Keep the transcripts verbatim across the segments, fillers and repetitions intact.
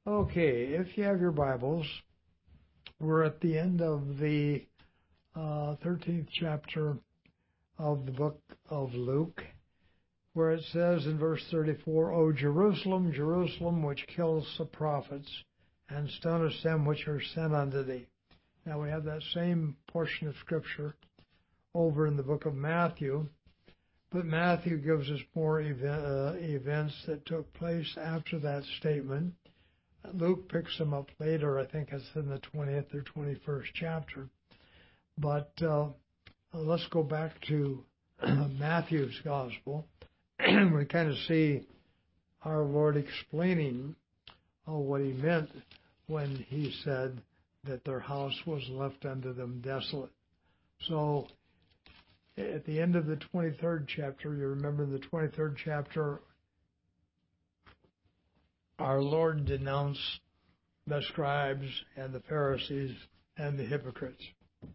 Okay, if you have your Bibles, we're at the end of the uh, thirteenth chapter of the book of Luke, where it says in verse thirty-four, O Jerusalem, Jerusalem, which kills the prophets, and stonest them which are sent unto thee. Now we have that same portion of Scripture over in the book of Matthew, but Matthew gives us more event, uh, events that took place after that statement. Luke picks them up later. I think it's in the twentieth or twenty-first chapter. But uh, let's go back to Matthew's Gospel. We kind of see our Lord explaining uh, what he meant when he said that their house was left unto them desolate. So at the end of the twenty-third chapter, you remember the twenty-third chapter, our Lord denounced the scribes and the Pharisees and the hypocrites.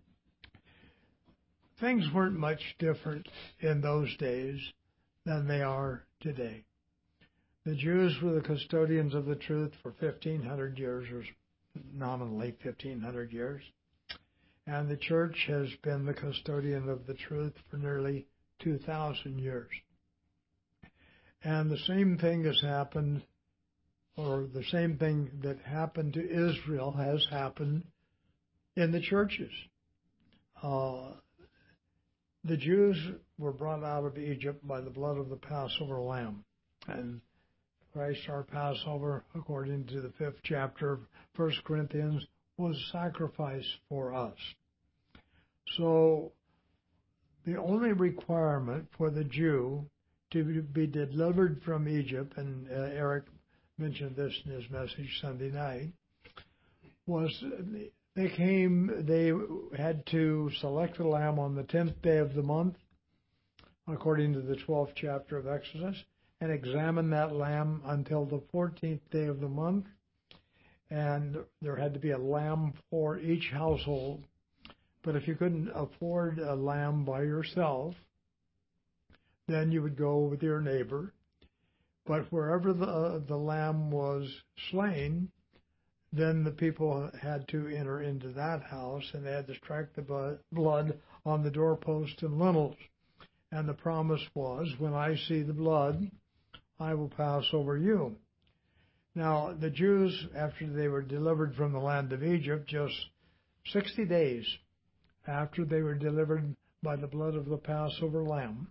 Things weren't much different in those days than they are today. The Jews were the custodians of the truth for fifteen hundred years, or nominally fifteen hundred years. And the church has been the custodian of the truth for nearly two thousand years. And the same thing has happened or the same thing that happened to Israel has happened in the churches. Uh, the Jews were brought out of Egypt by the blood of the Passover lamb. And Christ, our Passover, according to the fifth chapter of First Corinthians, was sacrificed for us. So the only requirement for the Jew to be delivered from Egypt, and uh, Eric mentioned this in his message Sunday night, was they came, they had to select a lamb on the tenth day of the month, according to the twelfth chapter of Exodus, and examine that lamb until the fourteenth day of the month. And there had to be a lamb for each household. But if you couldn't afford a lamb by yourself, then you would go with your neighbor. But wherever the, uh, the lamb was slain, then the people had to enter into that house, and they had to strike the blood on the doorpost and lintels. And the promise was, when I see the blood, I will pass over you. Now, the Jews, after they were delivered from the land of Egypt, just sixty days after they were delivered by the blood of the Passover lamb,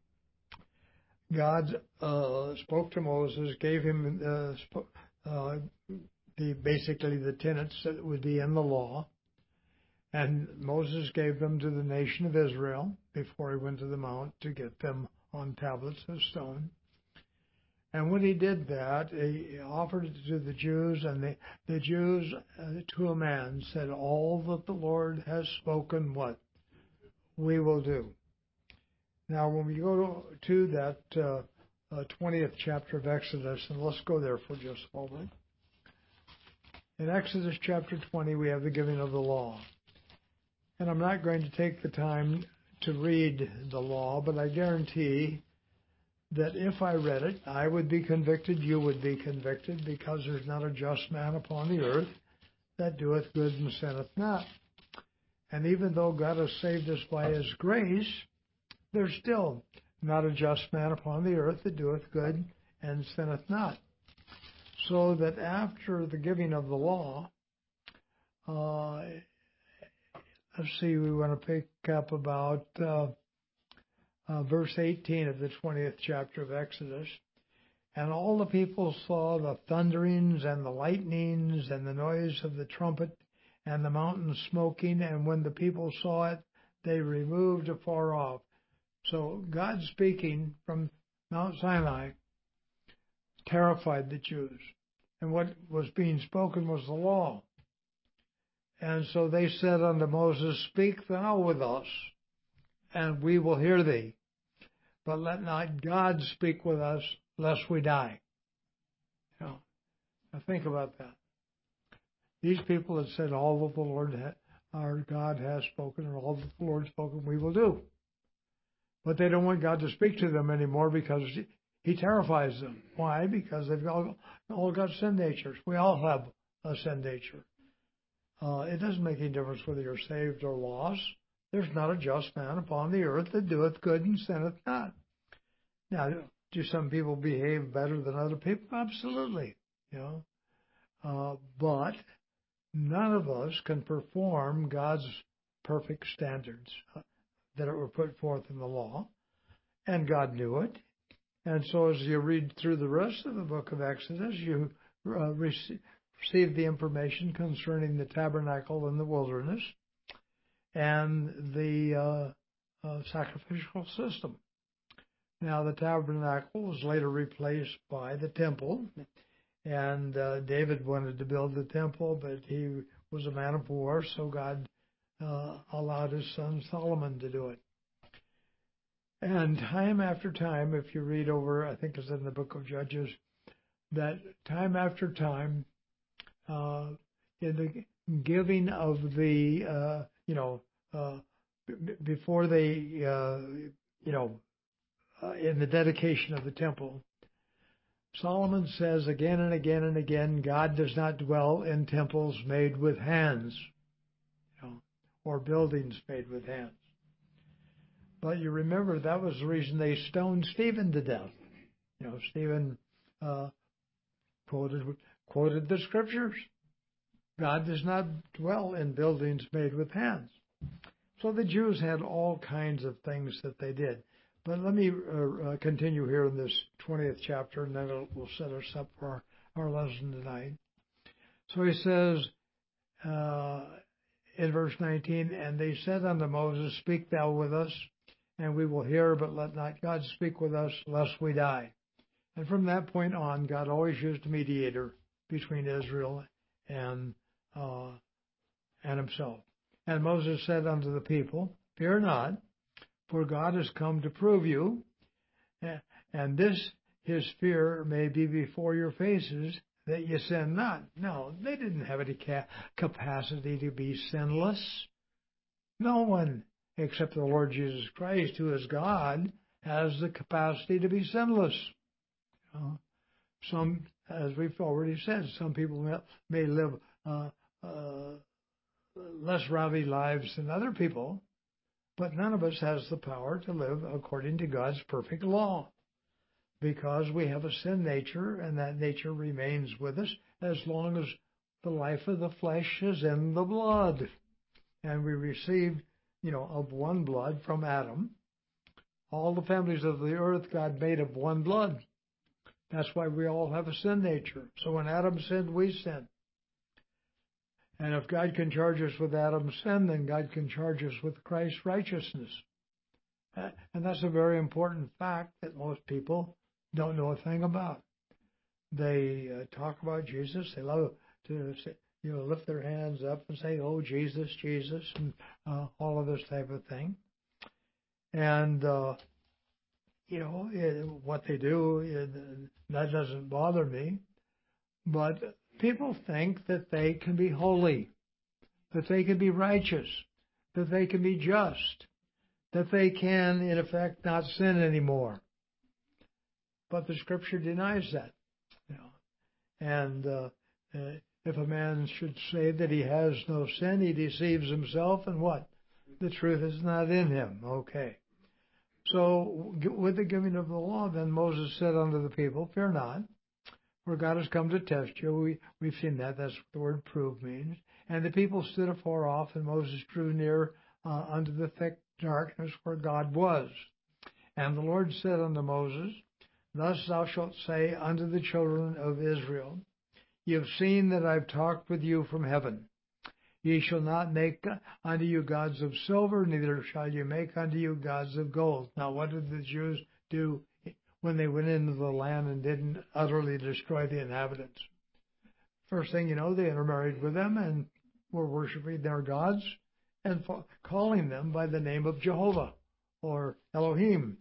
God uh, spoke to Moses, gave him uh, sp- uh, the basically the tenets that would be in the law, and Moses gave them to the nation of Israel before he went to the mount to get them on tablets of stone. And when he did that, he offered it to the Jews, and the, the Jews, uh, to a man, said, all that the Lord has spoken, what? We will do. Now, when we go to, to that uh, uh, twentieth chapter of Exodus, and let's go there for just a moment. In Exodus chapter twenty, we have the giving of the law. And I'm not going to take the time to read the law, but I guarantee that if I read it, I would be convicted, you would be convicted, because there's not a just man upon the earth that doeth good and sinneth not. And even though God has saved us by his grace, there's still not a just man upon the earth that doeth good and sinneth not. So that after the giving of the law, uh, let's see, we want to pick up about uh, uh, verse eighteen of the twentieth chapter of Exodus. And all the people saw the thunderings and the lightnings and the noise of the trumpet and the mountain smoking, and when the people saw it, they removed afar off. So God speaking from Mount Sinai terrified the Jews. And what was being spoken was the law. And so they said unto Moses, speak thou with us, and we will hear thee. But let not God speak with us, lest we die. You know, now think about that. These people had said, all that the Lord, ha- our God has spoken, or all that the Lord has spoken, we will do. But they don't want God to speak to them anymore, because he terrifies them. Why? Because they've all, all got sin natures. We all have a sin nature. Uh, it doesn't make any difference whether you're saved or lost. There's not a just man upon the earth that doeth good and sinneth not. Now, do some people behave better than other people? Absolutely. You know, uh, but none of us can perform God's perfect standards that were put forth in the law, and God knew it. And so as you read through the rest of the book of Exodus, you uh, receive, receive the information concerning the tabernacle in the wilderness and the uh, uh, sacrificial system. Now, the tabernacle was later replaced by the temple, and uh, David wanted to build the temple, but he was a man of war, so God uh, allowed his son Solomon to do it. And time after time, if you read over, I think it's in the book of Judges, that time after time, uh, in the giving of the, uh, you know, uh, b- before they, uh, you know, uh, in the dedication of the temple, Solomon says again and again and again, God does not dwell in temples made with hands, you know, or buildings made with hands. But you remember that was the reason they stoned Stephen to death. You know, Stephen uh, quoted quoted the scriptures. God does not dwell in buildings made with hands. So the Jews had all kinds of things that they did. But let me uh, uh, continue here in this twentieth chapter, and then it'll, we'll set us up for our, our lesson tonight. So he says uh, in verse nineteen, and they said unto Moses, Speak thou with us, and we will hear, but let not God speak with us, lest we die. And from that point on, God always used a mediator between Israel and uh, and himself. And Moses said unto the people, Fear not, for God has come to prove you, and this his fear may be before your faces, that ye sin not. No, they didn't have any ca- capacity to be sinless. No one except the Lord Jesus Christ, who is God, has the capacity to be sinless. You know, some, as we've already said, some people may, may live uh, uh, less rowdy lives than other people, but none of us has the power to live according to God's perfect law, because we have a sin nature, and that nature remains with us as long as the life of the flesh is in the blood. And we received, you know, of one blood from Adam. All the families of the earth God made of one blood. That's why we all have a sin nature. So when Adam sinned, we sinned. And if God can charge us with Adam's sin, then God can charge us with Christ's righteousness. And that's a very important fact that most people don't know a thing about. They uh, talk about Jesus. They love to say, you know, lift their hands up and say, "Oh, Jesus, Jesus," and uh, all of this type of thing. And uh, you know it, what they do, it, that doesn't bother me. But people think that they can be holy, that they can be righteous, that they can be just, that they can, in effect, not sin anymore. But the Scripture denies that. You know. And uh, uh, if a man should say that he has no sin, he deceives himself, and what? The truth is not in him. Okay. So with the giving of the law, then Moses said unto the people, Fear not, for God has come to test you. We, we've seen that. That's what the word prove means. And the people stood afar off, and Moses drew near uh, unto the thick darkness where God was. And the Lord said unto Moses, Thus thou shalt say unto the children of Israel, Ye have seen that I have talked with you from heaven. Ye shall not make unto you gods of silver, neither shall you make unto you gods of gold. Now, what did the Jews do when they went into the land and didn't utterly destroy the inhabitants? First thing you know, they intermarried with them and were worshiping their gods and calling them by the name of Jehovah or Elohim.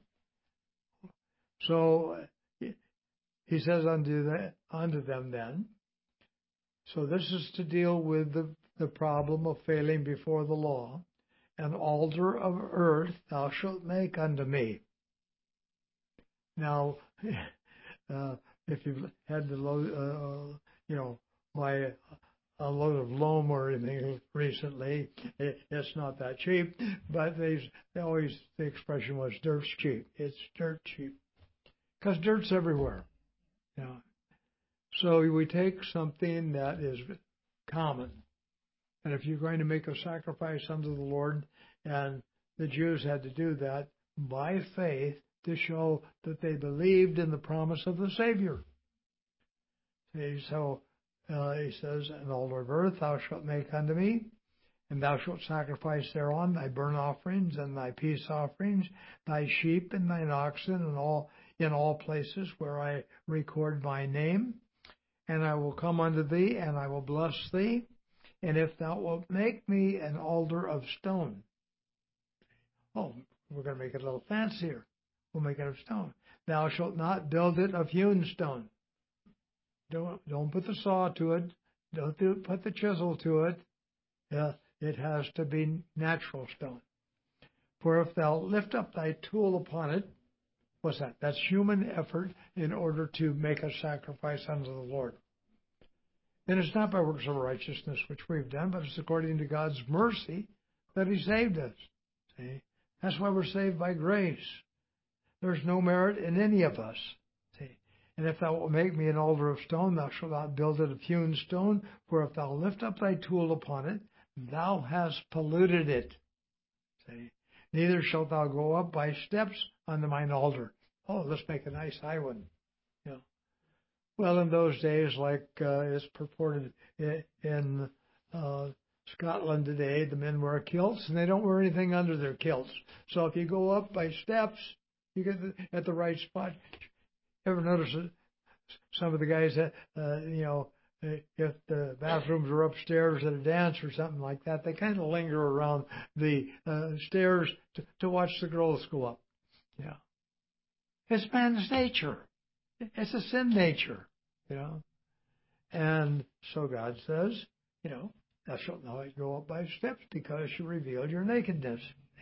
So he says unto, the, unto them then, so this is to deal with the, the problem of failing before the law. An altar of earth thou shalt make unto me. Now, uh, if you've had to load, uh, you know, buy a load of loam or anything recently, it, it's not that cheap. But they, they always, the expression was dirt's cheap. It's dirt cheap. Because dirt's everywhere. You know. So we take something that is common. And if you're going to make a sacrifice unto the Lord, and the Jews had to do that by faith to show that they believed in the promise of the Savior. See, so uh, he says, an altar of earth thou shalt make unto me, and thou shalt sacrifice thereon thy burnt offerings and thy peace offerings, thy sheep and thine oxen, and all in all places where I record my name. And I will come unto thee, and I will bless thee. And if thou wilt make me an altar of stone. Oh, we're going to make it a little fancier. We'll make it of stone. Thou shalt not build it of hewn stone. Don't, don't put the saw to it. Don't do, put the chisel to it. Uh, it has to be natural stone. For if thou lift up thy tool upon it, what's that? That's human effort in order to make a sacrifice unto the Lord. And it's not by works of righteousness which we've done, but it's according to God's mercy that He saved us. See? That's why we're saved by grace. There's no merit in any of us. See? And if thou wilt make me an altar of stone, thou shalt not build it of hewn stone, for if thou lift up thy tool upon it, thou hast polluted it. See? Neither shalt thou go up by steps unto mine altar. Oh, let's make a nice high one. You know. Well, in those days, like uh, is purported in uh, Scotland today, the men wear kilts, and they don't wear anything under their kilts. So if you go up by steps, you get the, at the right spot. Ever notice that some of the guys that, uh, you know, if the bathrooms are upstairs at a dance or something like that, they kind of linger around the uh, stairs to, to watch the girls go up. Yeah. It's man's nature. It's a sin nature, you know. And so God says, you know, thou shalt not go up by steps because you revealed your nakedness.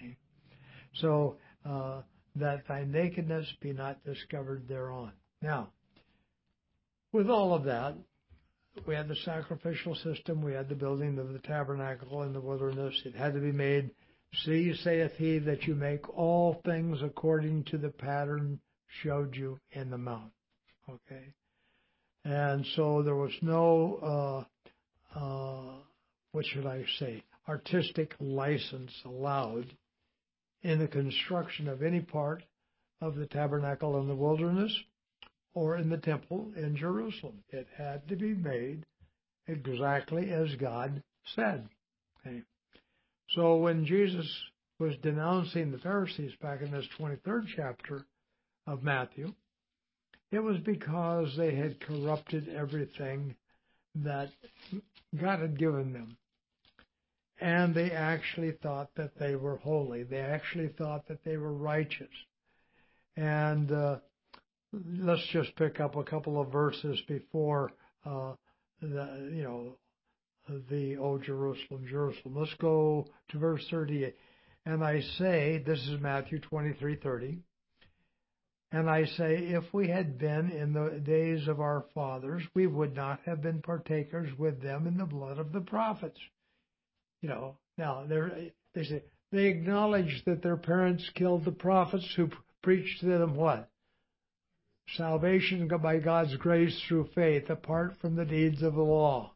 So uh, that thy nakedness be not discovered thereon. Now, with all of that, we had the sacrificial system, we had the building of the tabernacle in the wilderness. It had to be made. See, saith he, that you make all things according to the pattern showed you in the mount. Okay? And so there was no, uh, uh, what should I say, artistic license allowed in the construction of any part of the tabernacle in the wilderness or in the temple in Jerusalem. It had to be made exactly as God said. Okay? So when Jesus was denouncing the Pharisees back in this twenty-third chapter of Matthew, it was because they had corrupted everything that God had given them. And they actually thought that they were holy. They actually thought that they were righteous. And uh, let's just pick up a couple of verses before uh, the, you know, the O Jerusalem, Jerusalem. Let's go to verse thirty-eight. And I say, this is Matthew twenty-three thirty. And I say, if we had been in the days of our fathers, we would not have been partakers with them in the blood of the prophets. You know, now they say they acknowledge that their parents killed the prophets who preached to them what? Salvation by God's grace through faith, apart from the deeds of the law.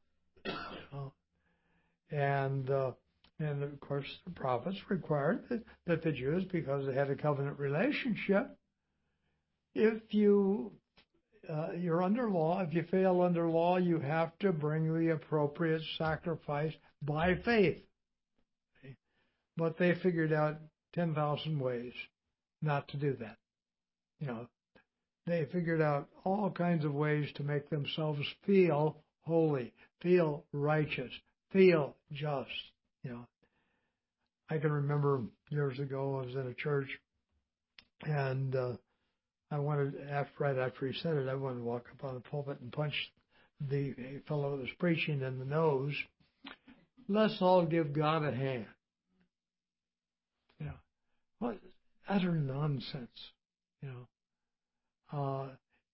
And uh, and of course the prophets required that, that the Jews, because they had a covenant relationship, if you uh, you're under law, if you fail under law, you have to bring the appropriate sacrifice by faith. Okay? But they figured out ten thousand ways not to do that. You know, they figured out all kinds of ways to make themselves feel holy, feel righteous, feel just. You know, I can remember years ago I was in a church, and uh, I wanted, after, right after he said it, I wanted to walk up on the pulpit and punch the fellow that was preaching in the nose. Let's all give God a hand. You know, what utter nonsense. You know, uh,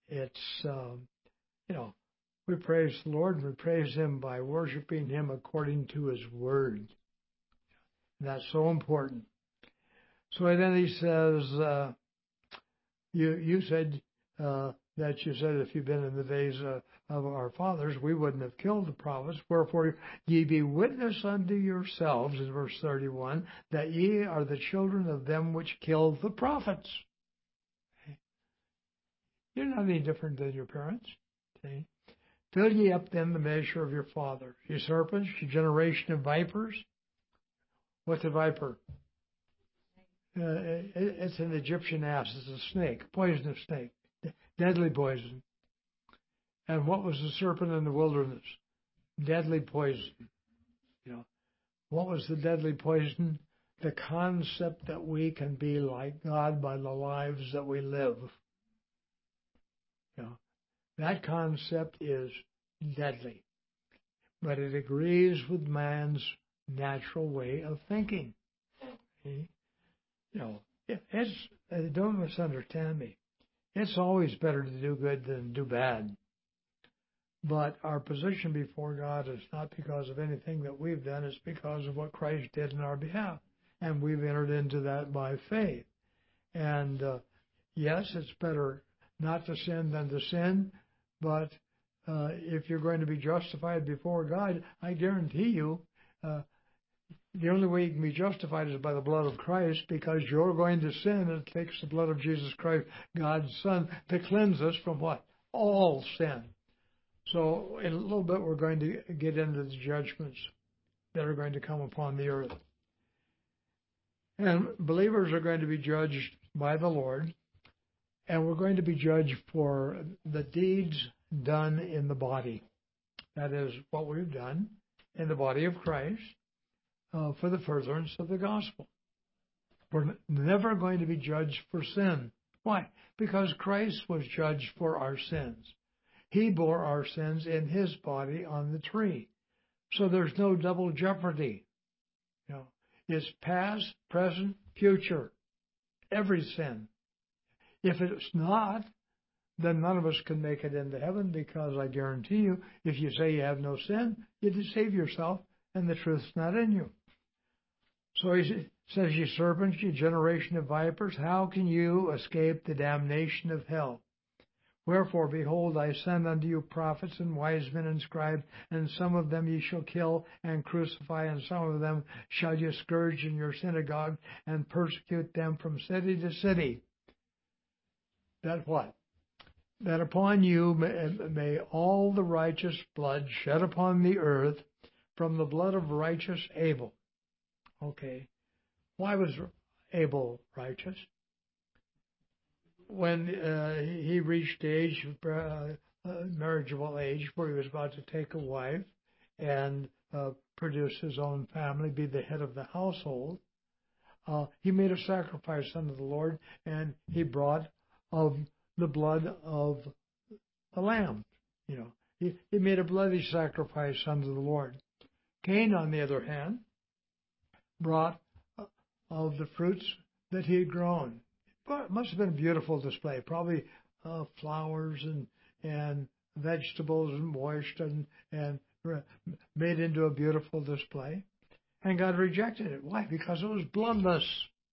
it's, um, you know, we praise the Lord and we praise Him by worshiping Him according to His Word. And that's so important. So then he says, uh, you you said uh, that you said if you've been in the days uh, of our fathers, we wouldn't have killed the prophets. Wherefore ye be witness unto yourselves, in verse thirty-one, that ye are the children of them which killed the prophets. Okay. You're not any different than your parents. Okay. Fill ye up then the measure of your fathers. Ye serpents, ye generation of vipers. What's a viper? Uh, it, it's an Egyptian ass. It's a snake, poisonous snake, deadly poison. And what was the serpent in the wilderness? Deadly poison. You know, what was the deadly poison? The concept that we can be like God by the lives that we live. You know, that concept is deadly, but it agrees with man's natural way of thinking. Okay? You know, it's, don't misunderstand me. It's always better to do good than do bad. But our position before God is not because of anything that we've done. It's because of what Christ did in our behalf. And we've entered into that by faith. And uh, yes, it's better not to sin than to sin. But uh, if you're going to be justified before God, I guarantee you, uh, the only way you can be justified is by the blood of Christ, because you're going to sin, and it takes the blood of Jesus Christ, God's Son, to cleanse us from what? All sin. So in a little bit we're going to get into the judgments that are going to come upon the earth. And believers are going to be judged by the Lord, and we're going to be judged for the deeds done in the body. That is what we've done in the body of Christ. Uh, for the furtherance of the gospel. We're never going to be judged for sin. Why? Because Christ was judged for our sins. He bore our sins in His body on the tree. So there's no double jeopardy. You know, it's past, present, future. Every sin. If it's not, then none of us can make it into heaven, because I guarantee you, if you say you have no sin, you deceive yourself and the truth's not in you. So he says, ye serpents, ye generation of vipers, how can you escape the damnation of hell? Wherefore, behold, I send unto you prophets and wise men and scribes, and some of them ye shall kill and crucify, and some of them shall ye scourge in your synagogue, and persecute them from city to city. That what? That upon you may, may all the righteous blood shed upon the earth, from the blood of righteous Abel. Okay. Why was Abel righteous? When uh, he reached the age, uh, uh, marriageable age, where he was about to take a wife and uh, produce his own family, be the head of the household, uh, he made a sacrifice unto the Lord, and he brought of the blood of the lamb. You know, he, he made a bloody sacrifice unto the Lord. Cain, on the other hand, brought of the fruits that he had grown. It must have been a beautiful display, probably uh, flowers and and vegetables and washed and, and made into a beautiful display. And God rejected it. Why? Because it was bloodless.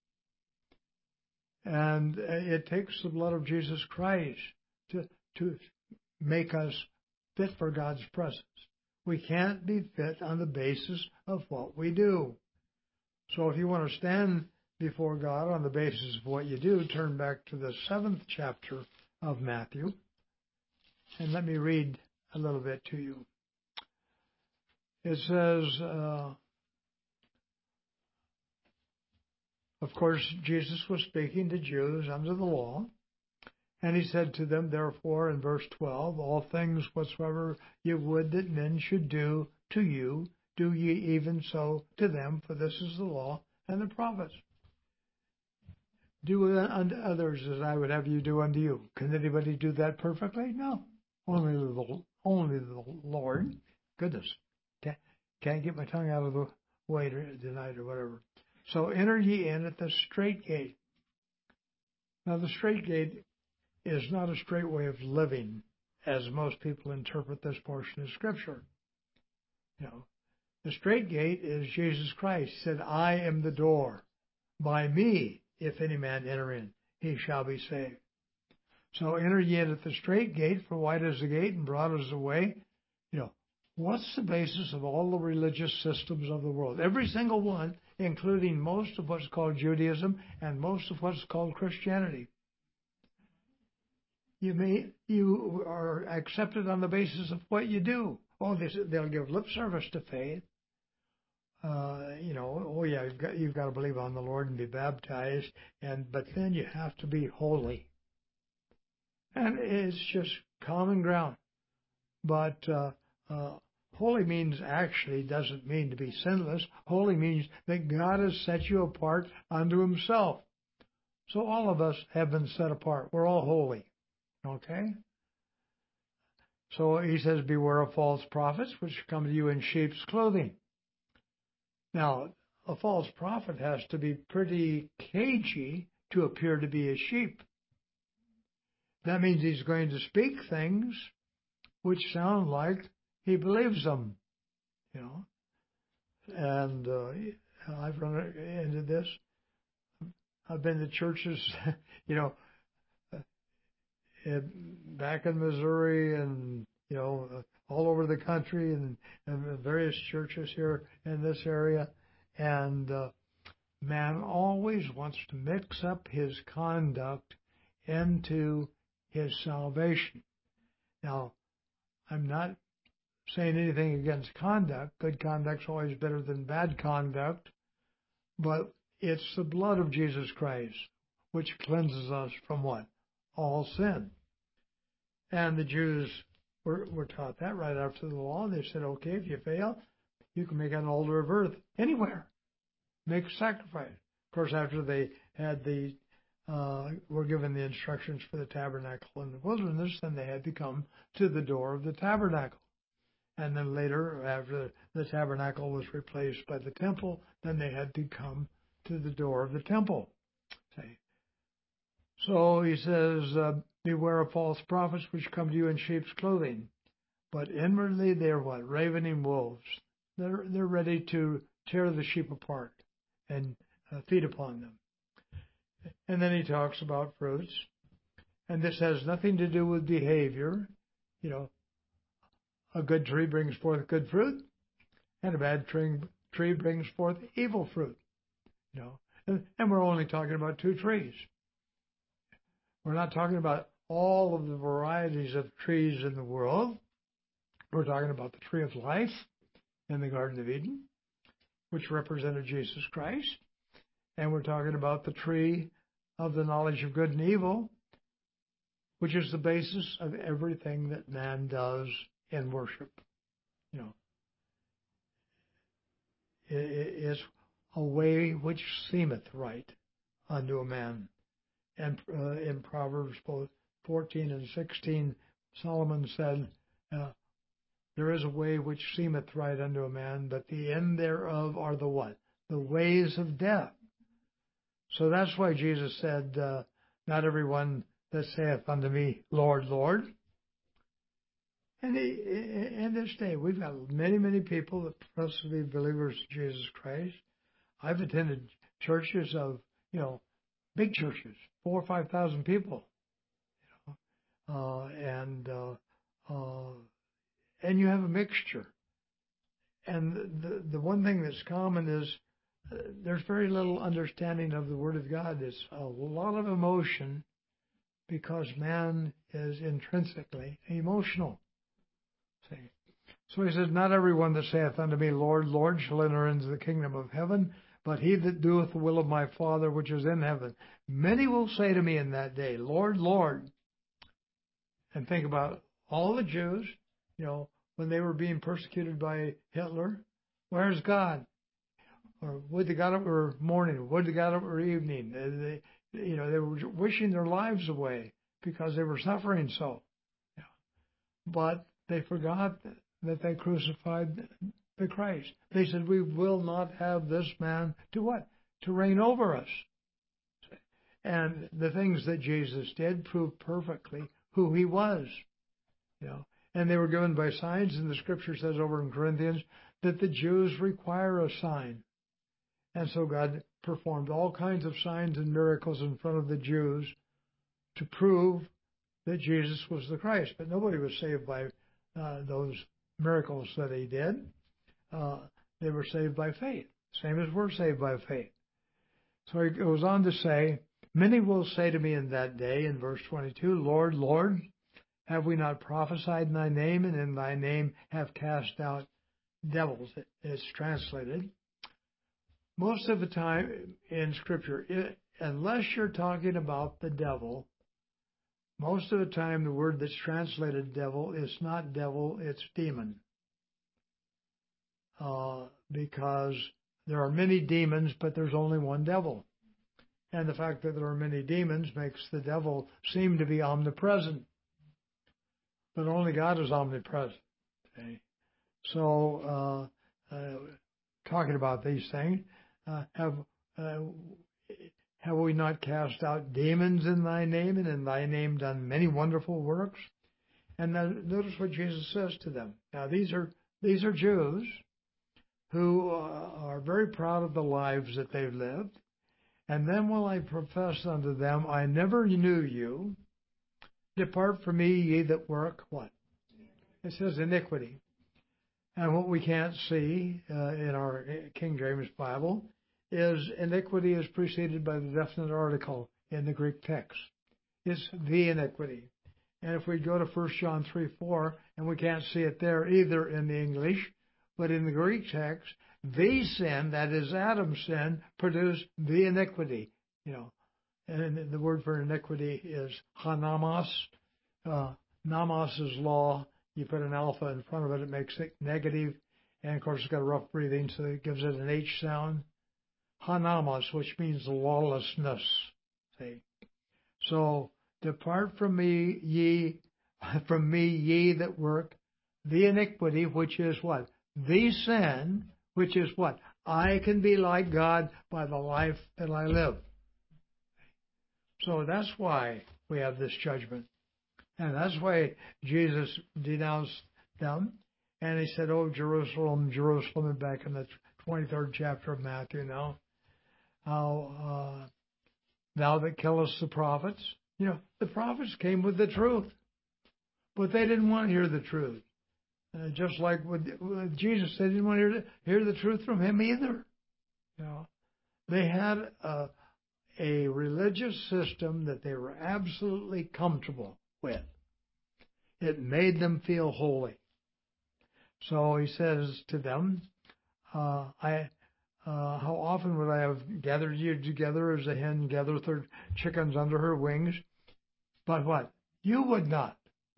And it takes the blood of Jesus Christ to, to make us fit for God's presence. We can't be fit on the basis of what we do. So if you want to stand before God on the basis of what you do, turn back to the seventh chapter of Matthew, and let me read a little bit to you. It says, uh, of course, Jesus was speaking to Jews under the law, and he said to them, therefore, in verse twelve, all things whatsoever ye would that men should do to you, do ye even so to them, for this is the law and the prophets. Do unto others as I would have you do unto you. Can anybody do that perfectly? No. Only the, only the Lord. Goodness. Can't, can't get my tongue out of the way tonight or whatever. So enter ye in at the straight gate. Now the straight gate is not a straight way of living, as most people interpret this portion of Scripture. You know, the straight gate is Jesus Christ. He said, I am the door. By me, if any man enter in, he shall be saved. So enter ye in at the straight gate, for wide is the gate and broad is the way. You know, what's the basis of all the religious systems of the world? Every single one, including most of what's called Judaism and most of what's called Christianity. You may you are accepted on the basis of what you do. Oh, they, they'll give lip service to faith. Uh, you know, oh yeah, you've got you've got to believe on the Lord and be baptized, and but then you have to be holy. And it's just common ground. But uh, uh, holy means actually doesn't mean to be sinless. Holy means that God has set you apart unto Himself. So all of us have been set apart. We're all holy. Okay? So He says, beware of false prophets, which come to you in sheep's clothing. Now, a false prophet has to be pretty cagey to appear to be a sheep. That means he's going to speak things which sound like he believes them, you know. And uh, I've run into this. I've been to churches, you know, back in Missouri and, you know, all over the country and, and various churches here in this area. And uh, man always wants to mix up his conduct into his salvation. Now, I'm not saying anything against conduct. Good conduct's always better than bad conduct. But it's the blood of Jesus Christ which cleanses us from what? All sin. And the Jews were, were taught that right after the law. They said, okay, if you fail, you can make an altar of earth anywhere. Make a sacrifice. Of course, after they had the, uh, were given the instructions for the tabernacle in the wilderness, then they had to come to the door of the tabernacle. And then later, after the tabernacle was replaced by the temple, then they had to come to the door of the temple. See? So he says, uh, beware of false prophets which come to you in sheep's clothing, but inwardly they are what? Ravening wolves. They're, they're ready to tear the sheep apart and uh, feed upon them. And then he talks about fruits. And this has nothing to do with behavior. You know, a good tree brings forth good fruit, and a bad tree, tree brings forth evil fruit. You know, and, and we're only talking about two trees. We're not talking about all of the varieties of trees in the world. We're talking about the tree of life in the Garden of Eden, which represented Jesus Christ. And we're talking about the tree of the knowledge of good and evil, which is the basis of everything that man does in worship. You know, it is a way which seemeth right unto a man. And uh, in Proverbs both fourteen and sixteen, Solomon said, uh, there is a way which seemeth right unto a man, but the end thereof are the what? The ways of death. So that's why Jesus said, uh, not everyone that saith unto me, Lord, Lord. And he, in this day, we've got many, many people that profess to be believers in Jesus Christ. I've attended churches of, you know, big churches, four or five thousand people, you know, uh, and uh, uh, and you have a mixture. And the the one thing that's common is uh, there's very little understanding of the Word of God. There's a lot of emotion because man is intrinsically emotional. See? So he says, not everyone that saith unto me, Lord, Lord, shall enter into the kingdom of heaven, but he that doeth the will of my Father which is in heaven. Many will say to me in that day, Lord, Lord. And think about all the Jews, you know, when they were being persecuted by Hitler, where's God? Or would to God it were morning, would to God it were evening. They, you know, they were wishing their lives away because they were suffering so. Yeah. But they forgot that they crucified the Christ. They said, we will not have this man to what? To reign over us. And the things that Jesus did proved perfectly who he was. You know, and they were given by signs, and the scripture says over in Corinthians that the Jews require a sign. And so God performed all kinds of signs and miracles in front of the Jews to prove that Jesus was the Christ. But nobody was saved by uh, those miracles that he did. Uh, they were saved by faith, same as we're saved by faith. So he goes on to say, many will say to me in that day, in verse twenty-two, Lord, Lord, have we not prophesied in thy name, and in thy name have cast out devils? It's translated. Most of the time in Scripture, it, unless you're talking about the devil, most of the time the word that's translated devil is not devil, it's demon. Uh, because there are many demons, but there's only one devil. And the fact that there are many demons makes the devil seem to be omnipresent. But only God is omnipresent. Okay? So, uh, uh, talking about these things, uh, have uh, have we not cast out demons in thy name, and in thy name done many wonderful works? And then notice what Jesus says to them. Now, these are these are Jews who uh, are very proud of the lives that they've lived. And then will I profess unto them, I never knew you. Depart from me, ye that work what? It says iniquity. And what we can't see uh, in our King James Bible is iniquity is preceded by the definite article in the Greek text. It's the iniquity. And if we go to First John three four, and we can't see it there either in the English, but in the Greek text, the sin, that is Adam's sin, produced the iniquity. You know, and the word for iniquity is hanamos. Uh, Nomos is law. You put an alpha in front of it, it makes it negative. And of course, it's got a rough breathing, so it gives it an H sound. Hanamos, which means lawlessness. See? So, depart from me, ye, from me, ye that work the iniquity, which is what? The sin, which is what? I can be like God by the life that I live. So that's why we have this judgment. And that's why Jesus denounced them. And he said, oh, Jerusalem, Jerusalem, and back in the twenty-third chapter of Matthew now, how uh, thou that killest the prophets. You know, the prophets came with the truth, but they didn't want to hear the truth. Uh, just like with, with Jesus, they didn't want to hear the, hear the truth from him either. You know, they had a, a religious system that they were absolutely comfortable with. It made them feel holy. So he says to them, uh, I, uh, how often would I have gathered you together as a hen gathereth her chickens under her wings? But what? You would not.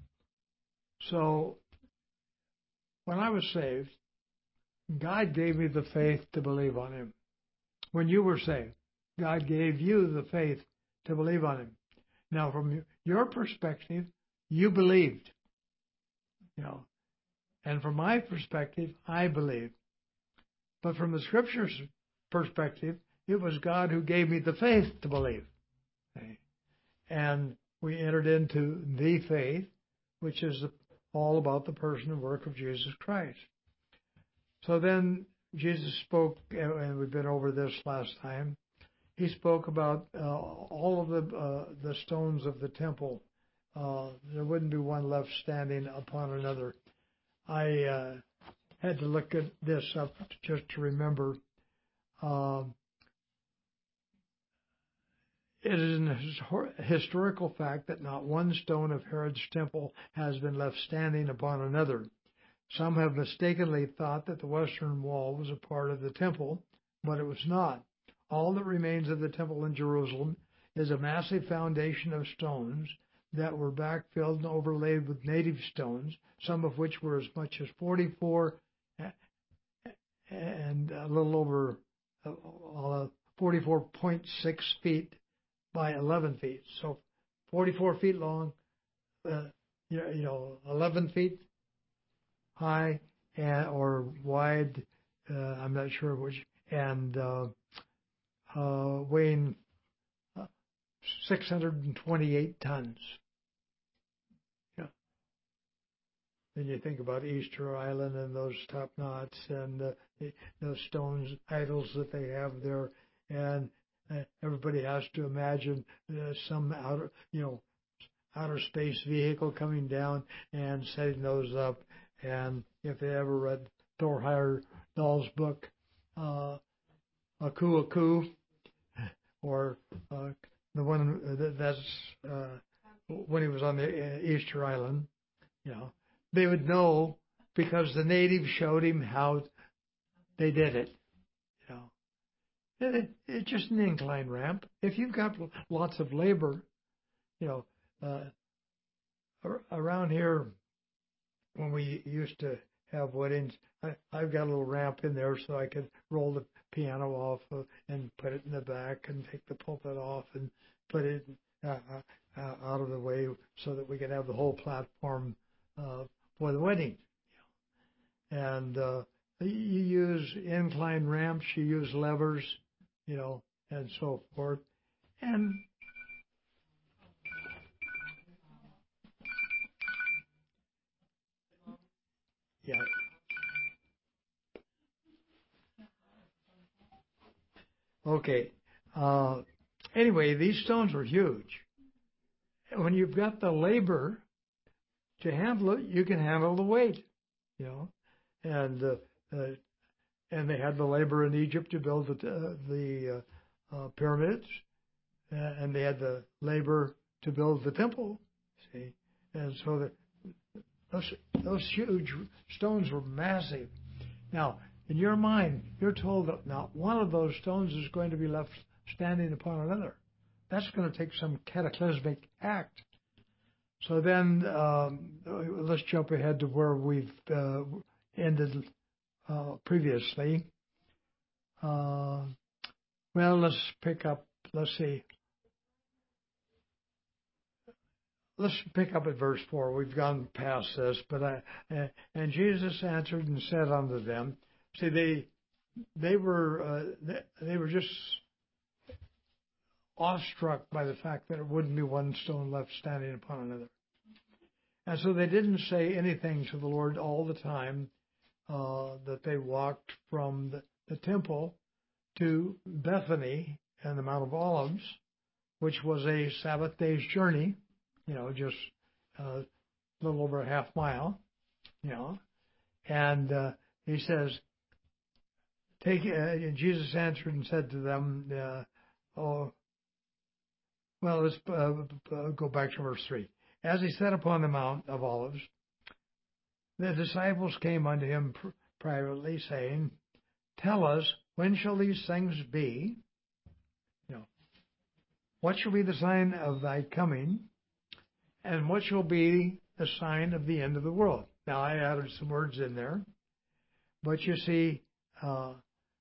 So when I was saved, God gave me the faith to believe on him. When you were saved, God gave you the faith to believe on him. Now, from your perspective, you believed. You know, and from my perspective, I believed. But from the Scripture's perspective, it was God who gave me the faith to believe. Okay? And we entered into the faith, which is all about the person and work of Jesus Christ. So then Jesus spoke, and we've been over this last time. He spoke about uh, all of the uh, the stones of the temple. Uh, there wouldn't be one left standing upon another. I uh, had to look at this up just to remember. Uh, it is a historical fact that not one stone of Herod's temple has been left standing upon another. Some have mistakenly thought that the western wall was a part of the temple, but it was not. All that remains of the temple in Jerusalem is a massive foundation of stones that were backfilled and overlaid with native stones, some of which were as much as forty-four and a little over uh, forty-four point six feet by eleven feet. So forty-four feet long, uh, you know, eleven feet high and, or wide, uh, I'm not sure which, and uh, uh, weighing six hundred twenty-eight tons. Yeah. Then you think about Easter Island and those top knots and uh, those stones idols that they have there, and uh, everybody has to imagine uh, some outer, you know, outer space vehicle coming down and setting those up. And if they ever read Thor Heyerdahl's book, uh, Aku Aku, or uh, the one that's uh, when he was on the Easter Island, you know, they would know because the natives showed him how they did it. You know, it, it's just an incline ramp. If you've got lots of labor, you know, uh, around here when we used to have weddings, I, I've got a little ramp in there so I could roll the piano off uh, and put it in the back and take the pulpit off and put it uh, uh, out of the way so that we could have the whole platform uh, for the wedding. And uh, you use incline ramps, you use levers, you know, and so forth. And yeah. Okay. Uh, anyway, these stones were huge. When you've got the labor to handle it, you can handle the weight, you know. And uh, uh, and they had the labor in Egypt to build the uh, the uh, uh, pyramids, uh, and they had the labor to build the temple. See, and so the, those those huge stones were massive. Now, in your mind, you're told that not one of those stones is going to be left standing upon another. That's going to take some cataclysmic act. So then, um, let's jump ahead to where we've uh, ended uh, previously. Uh, well, let's pick up, let's see. Let's pick up at verse four. We've gone past this, but I, uh, and Jesus answered and said unto them, see, they they were uh, they, they were just awestruck by the fact that it wouldn't be one stone left standing upon another. And so they didn't say anything to the Lord all the time uh, that they walked from the, the temple to Bethany and the Mount of Olives, which was a Sabbath day's journey, you know, just uh, a little over a half mile, you know. And uh, he says, "Take." Uh, Jesus answered and said to them, uh, "Oh, well, let's uh, go back to verse three. As he sat upon the Mount of Olives, the disciples came unto him pr- privately, saying, Tell us, when shall these things be? You know, what shall be the sign of thy coming, and what shall be the sign of the end of the world? Now, I added some words in there, but you see, uh,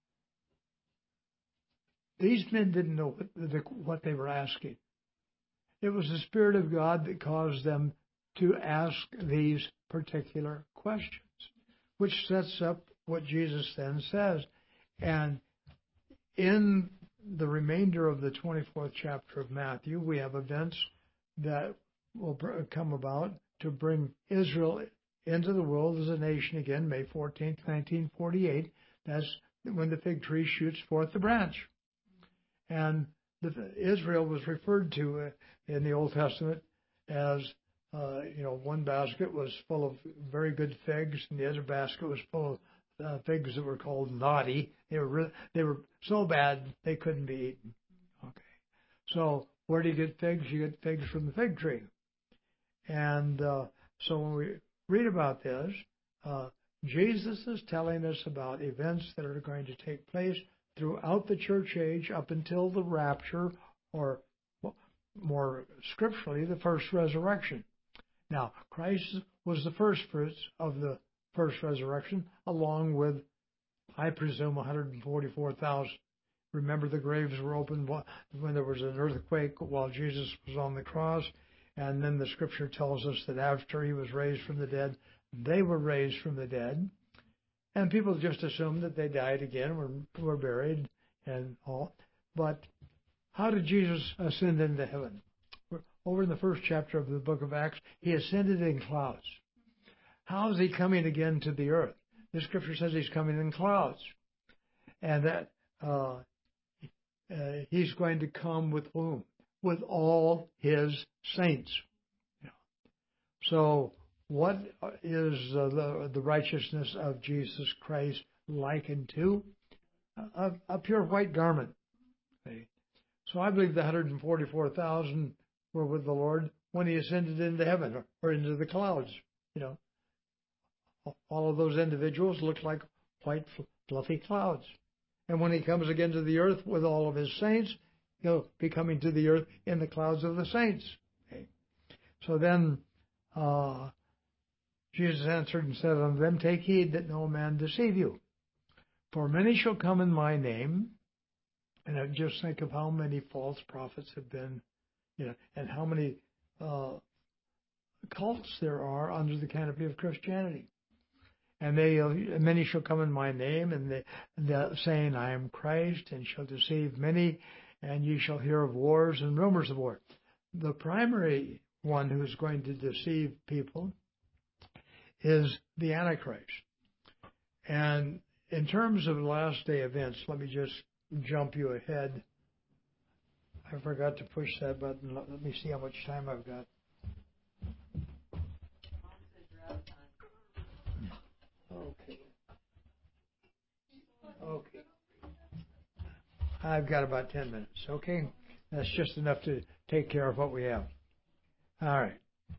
these men didn't know what, the, what they were asking. It was the Spirit of God that caused them to ask these particular questions, which sets up what Jesus then says. And in the remainder of the twenty-fourth chapter of Matthew, we have events that will come about to bring Israel into the world as a nation again, May fourteenth, nineteen forty-eight. That's when the fig tree shoots forth the branch. And the, Israel was referred to uh, in the Old Testament as, uh, you know, one basket was full of very good figs, and the other basket was full of uh, figs that were called naughty. They were re- they were so bad they couldn't be eaten. Okay, so where do you get figs? You get figs from the fig tree. And uh, so when we read about this, uh, Jesus is telling us about events that are going to take place throughout the church age up until the rapture, or more scripturally, the first resurrection. Now, Christ was the first fruits of the first resurrection, along with, I presume, one hundred forty-four thousand. Remember, the graves were opened when there was an earthquake while Jesus was on the cross, and then the scripture tells us that after he was raised from the dead, they were raised from the dead. And people just assumed that they died again, were, were buried, and all. But how did Jesus ascend into heaven? Over in the first chapter of the book of Acts, he ascended in clouds. How is he coming again to the earth? The scripture says he's coming in clouds. And that uh, uh, he's going to come with whom? With all his saints. Yeah. So what is uh, the, the righteousness of Jesus Christ likened to? A, a pure white garment. Okay. So I believe the one hundred forty-four thousand were with the Lord when he ascended into heaven or, or into the clouds. You know, all of those individuals look like white, fluffy clouds. And when he comes again to the earth with all of his saints, he'll be coming to the earth in the clouds of the saints. Okay. So then uh, Jesus answered and said unto them, take heed that no man deceive you. For many shall come in my name. And I just think of how many false prophets have been, you know, and how many uh, cults there are under the canopy of Christianity. And they, uh, many shall come in my name, and they, the, saying, I am Christ, and shall deceive many, and ye shall hear of wars and rumors of war. The primary one who's going to deceive people is the Antichrist. And in terms of last day events, let me just jump you ahead. I forgot to push that button. Let me see how much time I've got. Okay. Okay. I've got about ten minutes. Okay. That's just enough to take care of what we have. All right.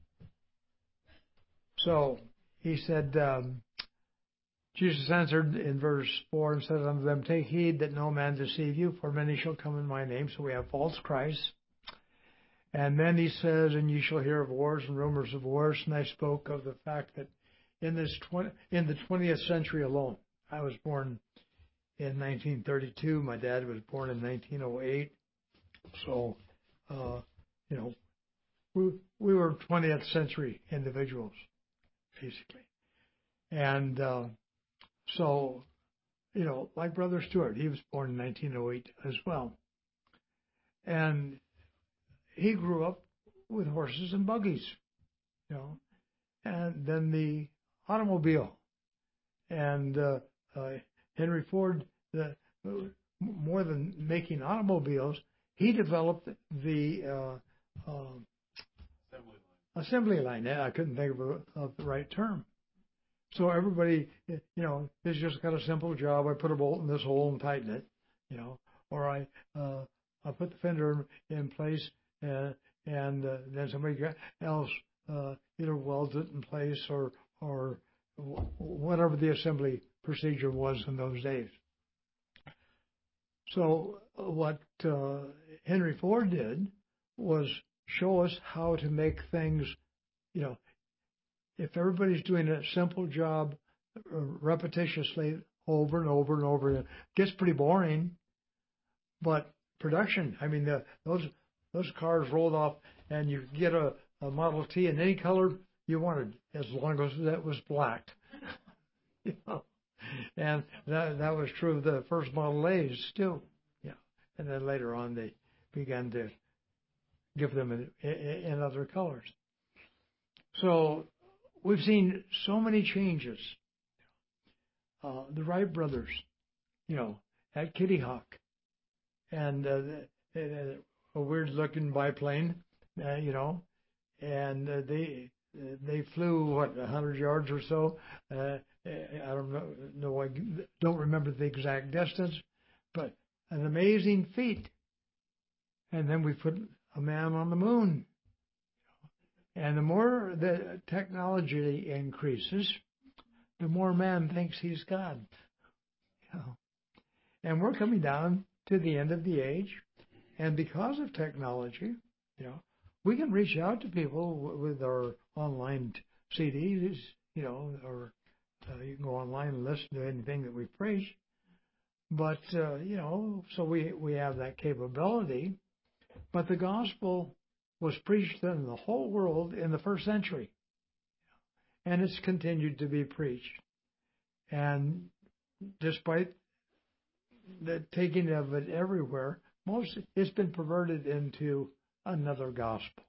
So he said, um, Jesus answered in verse four and said unto them, take heed that no man deceive you, for many shall come in my name. So we have false Christs. And then he says, and ye shall hear of wars and rumors of wars. And I spoke of the fact that in this twenty, in the twentieth century alone, I was born in nineteen thirty-two. My dad was born in nineteen oh eight. So, uh, you know, we, we were twentieth century individuals, basically. And uh, so, you know, like Brother Stewart, he was born in nineteen oh eight as well. And he grew up with horses and buggies, you know, and then the automobile. And uh, uh, Henry Ford, the, more than making automobiles, he developed the uh, uh, assembly line. Assembly line. I couldn't think of, a, of the right term. So everybody, you know, it's just got a simple job. I put a bolt in this hole and tighten it, you know, or I uh, I put the fender in place uh, and uh, then somebody else uh, either welds it in place or or whatever the assembly procedure was in those days. So what uh, Henry Ford did was show us how to make things, you know, if everybody's doing a simple job repetitiously over and over and over, it gets pretty boring. But production, I mean, the, those those cars rolled off, and you get a, a Model T in any color you wanted, as long as that was black. You know? And that that was true of the first Model A's too. Yeah, and then later on they began to give them in, in, in other colors. So we've seen so many changes. Uh, the Wright brothers, you know, at Kitty Hawk, and uh, a weird-looking biplane, uh, you know, and uh, they they flew what a hundred yards or so. Uh, I don't know, no, I don't remember the exact distance, but an amazing feat. And then we put a man on the moon. And the more the technology increases, the more man thinks he's God. You know? And we're coming down to the end of the age. And because of technology, you know, we can reach out to people with our online C Ds, you know, or uh, you can go online and listen to anything that we preach. But, uh, you know, so we, we have that capability. But the gospel was preached in the whole world in the first century. And it's continued to be preached. And despite the taking of it everywhere, most it's been perverted into another gospel.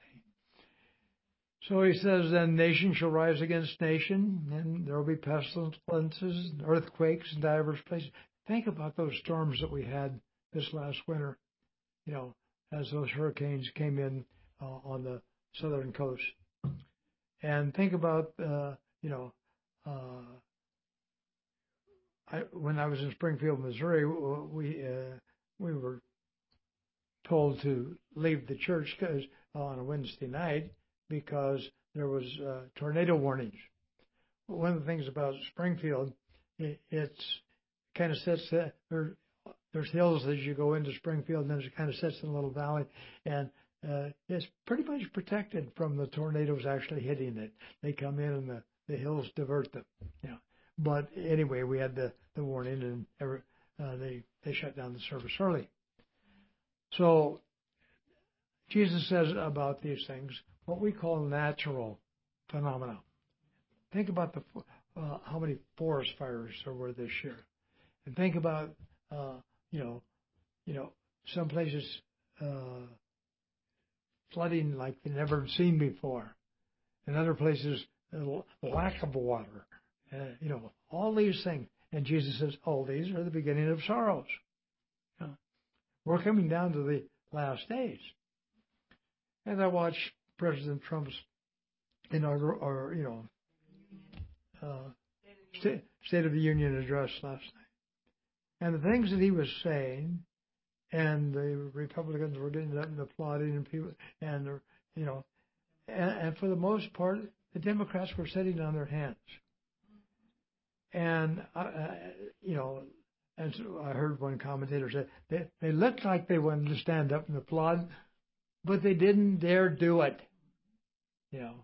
So he says, then nation shall rise against nation, and there will be pestilences, and earthquakes in divers places. Think about those storms that we had this last winter, you know, as those hurricanes came in uh, on the southern coast. And think about, uh, you know, uh, I, when I was in Springfield, Missouri, we uh, we were told to leave the church cause, on a Wednesday night because there was uh, tornado warnings. One of the things about Springfield, it, it's kind of sits there. There's hills as you go into Springfield, and then it kind of sits in a little valley, and uh, it's pretty much protected from the tornadoes actually hitting it. They come in, and the, the hills divert them. You know. But anyway, we had the, the warning, and every, uh, they they shut down the service early. So Jesus says about these things what we call natural phenomena. Think about the uh, how many forest fires there were this year, and think about uh, you know, you know, some places uh, flooding like they've never seen before, and other places uh, lack of water. Uh, you know, all these things, and Jesus says, all these are the beginning of sorrows. You know, we're coming down to the last days. And I watched President Trump's inaugural, or you know, uh, State, State of the Union address last night, and the things that he was saying, and the Republicans were getting up and applauding, and people, and you know, and, and for the most part, the Democrats were sitting on their hands. And uh, you know, and so I heard one commentator say they they looked like they wanted to stand up and applaud, but they didn't dare do it. You know,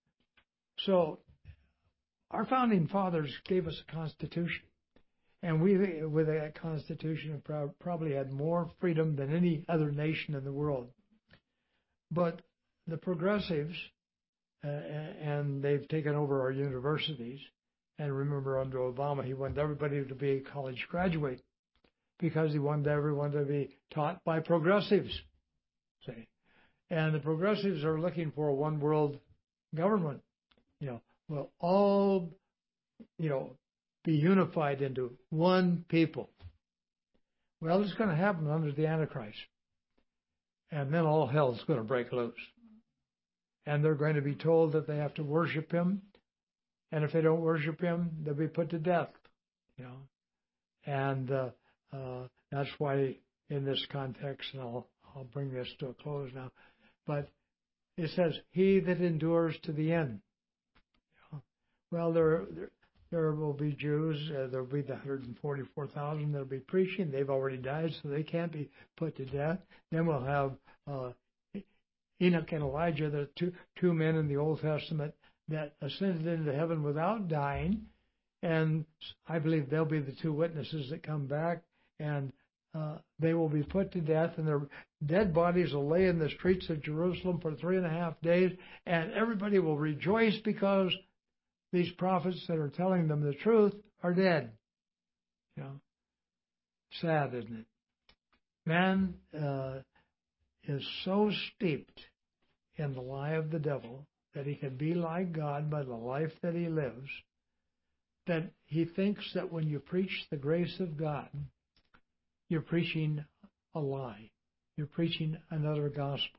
so our founding fathers gave us a constitution, and we, with that constitution, have probably had more freedom than any other nation in the world. But the progressives, uh, and they've taken over our universities. And remember, under Obama, he wanted everybody to be a college graduate because he wanted everyone to be taught by progressives. See, and the progressives are looking for a one world government. You know, will all, you know, be unified into one people. Well, it's going to happen under the Antichrist, and then all hell's going to break loose. And they're going to be told that they have to worship him. And if they don't worship him, they'll be put to death, you know. And uh, uh, that's why in this context, and I'll, I'll bring this to a close now, but it says, he that endures to the end. You know? Well, there, there there will be Jews, uh, there will be the one hundred forty-four thousand that will be preaching. They've already died, so they can't be put to death. Then we'll have uh, Enoch and Elijah, the two, two men in the Old Testament that ascended into heaven without dying, and I believe they'll be the two witnesses that come back, and uh, they will be put to death, and their dead bodies will lay in the streets of Jerusalem for three and a half days, and everybody will rejoice because these prophets that are telling them the truth are dead. You know, sad, isn't it? Man uh, is so steeped in the lie of the devil that he can be like God by the life that he lives, that he thinks that when you preach the grace of God, you're preaching a lie. You're preaching another gospel.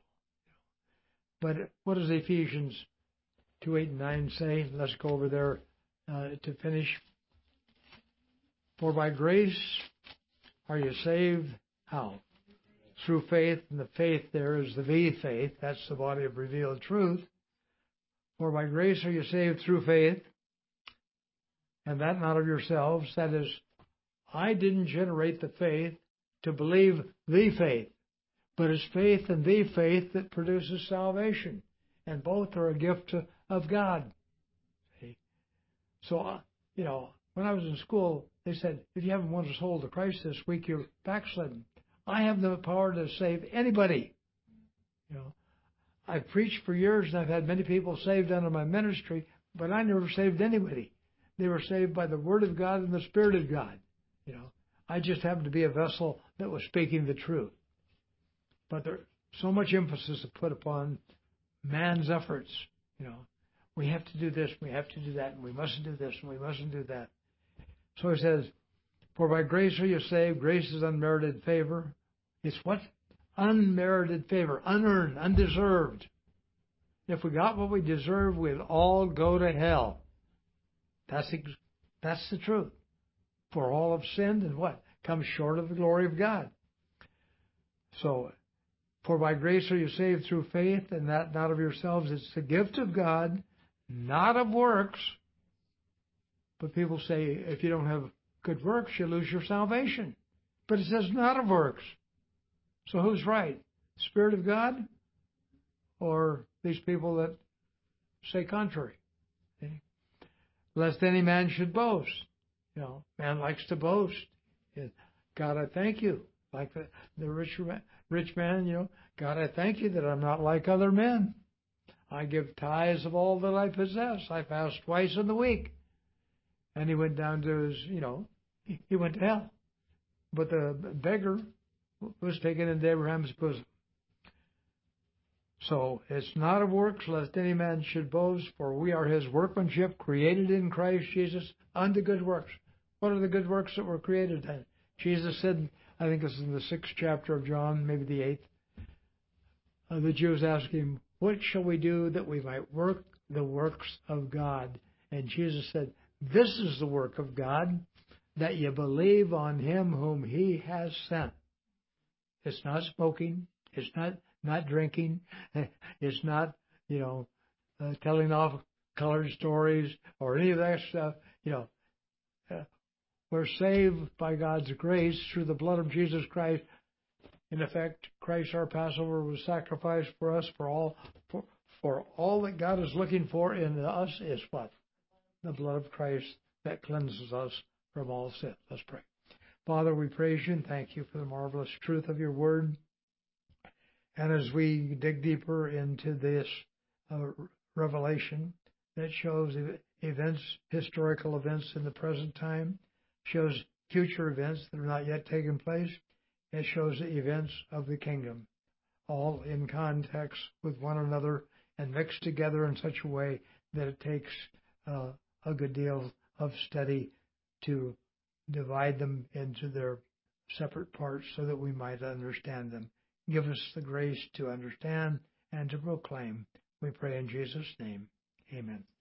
But what does Ephesians two, eight, and nine say? Let's go over there uh, to finish. For by grace are you saved. How? Through faith, and the faith there is the V faith. That's the body of revealed truth. For by grace are you saved through faith, and that not of yourselves. That is, I didn't generate the faith to believe the faith, but it's faith and the faith that produces salvation. And both are a gift to, of God. See? So, uh, you know, when I was in school, they said, if you haven't won a soul to Christ this week, you're backslidden. I have the power to save anybody. You know, I've preached for years, and I've had many people saved under my ministry, but I never saved anybody. They were saved by the Word of God and the Spirit of God. You know, I just happened to be a vessel that was speaking the truth. But there's so much emphasis is put upon man's efforts. You know, we have to do this, we have to do that, and we mustn't do this, and we mustn't do that. So he says, for by grace are you saved. Grace is unmerited favor. It's what? Unmerited favor, unearned, undeserved. If we got what we deserve, we'd all go to hell. That's ex- that's the truth. For all have sinned and what? Come short of the glory of God. So, for by grace are you saved through faith, and that not of yourselves. It's the gift of God, not of works. But people say, if you don't have good works, you lose your salvation. But it says not of works. So who's right? Spirit of God or these people that say contrary? Okay? Lest any man should boast. You know, man likes to boast. God, I thank you. Like the, the rich, rich man, you know, God, I thank you that I'm not like other men. I give tithes of all that I possess. I fast twice in the week. And he went down to his, you know, he went to hell. But the beggar was taken into Abraham's bosom. So it's not of works, lest any man should boast, for we are his workmanship, created in Christ Jesus unto good works. What are the good works that were created then? Jesus said, I think this is in the sixth chapter of John, maybe the eighth. Uh, the Jews asked him, what shall we do that we might work the works of God? And Jesus said, this is the work of God, that you believe on him whom he has sent. It's not smoking. It's not, not drinking. It's not, you know, uh, telling off colored stories or any of that stuff. You know, uh, we're saved by God's grace through the blood of Jesus Christ. In effect, Christ our Passover was sacrificed for us. For all, for, for all that God is looking for in us is what? The blood of Christ that cleanses us from all sin. Let's pray. Father, we praise you and thank you for the marvelous truth of your word. And as we dig deeper into this uh, revelation that shows events, historical events in the present time, shows future events that have not yet taken place, it shows the events of the kingdom, all in context with one another and mixed together in such a way that it takes uh, a good deal of study to divide them into their separate parts so that we might understand them. Give us the grace to understand and to proclaim. We pray in Jesus' name. Amen.